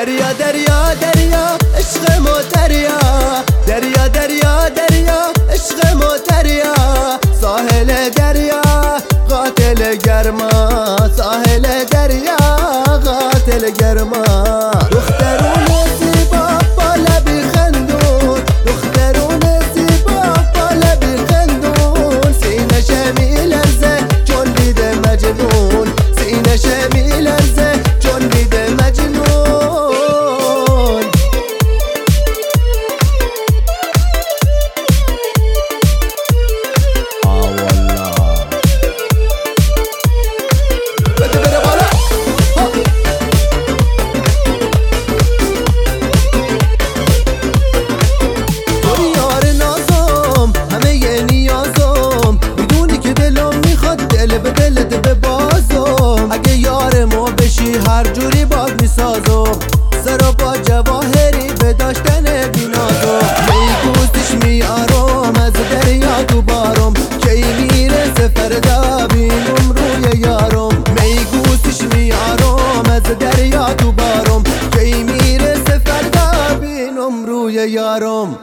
دریا دریا دریا عشق ما دریا، دریا دریا دریا عشق ما دریا، ساحل دریا قاتل گرما، ساحل دریا قاتل گرما. دخترون زیبا با لبی خندون، دخترون زیبا با لبی خندون، سینه شمی لرزه چون دیده مجنون، سینه شمی لرزه چون دیده مجنون. هر جوری باد میسازم سر و با جواهری به داشتن بینازم، میگوستش میارم از دریا تو بارم، کی میرسه فردا بینم روی یارم، میگوستش میارم از دریا تو بارم، کی میرسه فردا بینم روی یارم.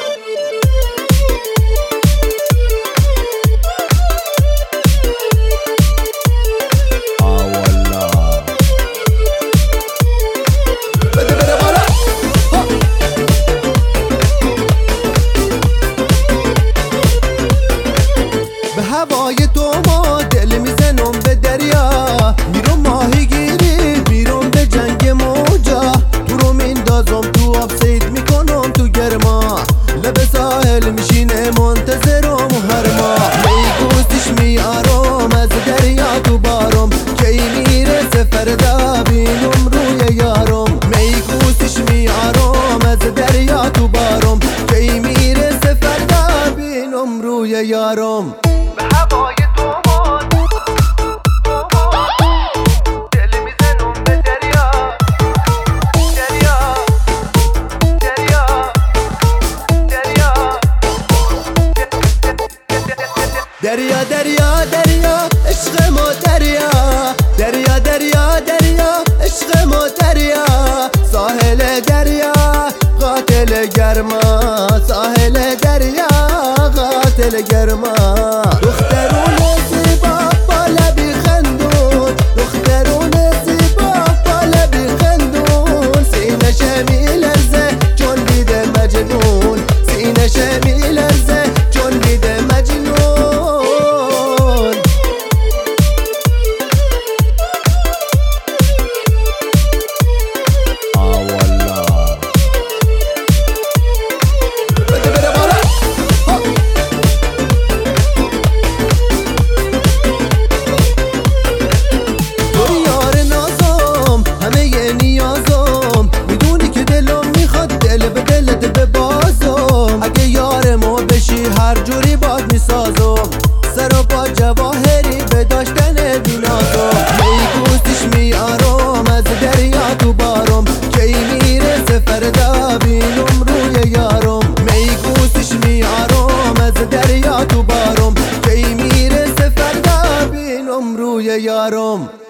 هوای تو ما دل میزنم به دریا، میرم ماهی گیری میرم به جنگ موجا، تو رو میندازم تو آب صید میکنم تو گرما، لب ساحل میشینه منتظرم هر ماه، میگوستش میارم از دریا تو بارم، کی میرسه فردا بینم روی یارم، میگوستش میارم از دریا تو بارم، کی میرسه فردا بینم روی یارم. هوای تو ما دل میزنم به دریا، دریا دریا دریا دریا دریا دریا عشق ما دریا، دریا دریا دریا عشق ما دریا، ساحل دریا قاتل گرما، ساحل دریا قاتل گرما. دخترون زیبا با لبی خندون، دخترون زیبا با لبی خندون، سینه شمی لرزه چون دیده مجنون، سینه شمی لرزه چون دیده مجنون. هر جوری باد میسازم سر و با جواهری به داشتن بینازم، میگوستش میارم از دریا تو بارم، کی میرسه فردا بینم روی یارم، میگوستش میارم از دریا تو بارم، کی میرسه فردا بینم روی یارم.